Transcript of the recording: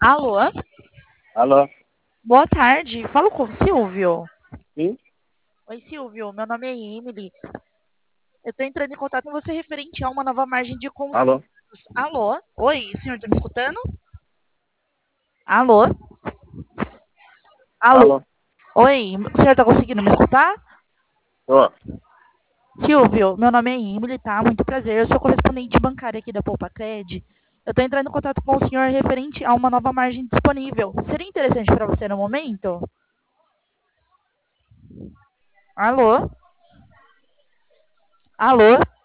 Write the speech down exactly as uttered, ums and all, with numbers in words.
Alô? Alô? Boa tarde. Falo com o Silvio. Sim? Oi, Silvio. Meu nome é Emily. Eu estou entrando em contato com você referente a uma nova margem de consumos. Alô? Alô? Oi, senhor, tá me escutando? Alô? Alô? Alô? Oi, o senhor tá conseguindo me escutar? Ô, Silvio, meu nome é Emily, tá? Muito prazer. Eu sou correspondente bancária aqui da Poupa Cred. Eu estou entrando em contato com o senhor referente a uma nova margem disponível. Seria interessante para você no momento? Alô? Alô?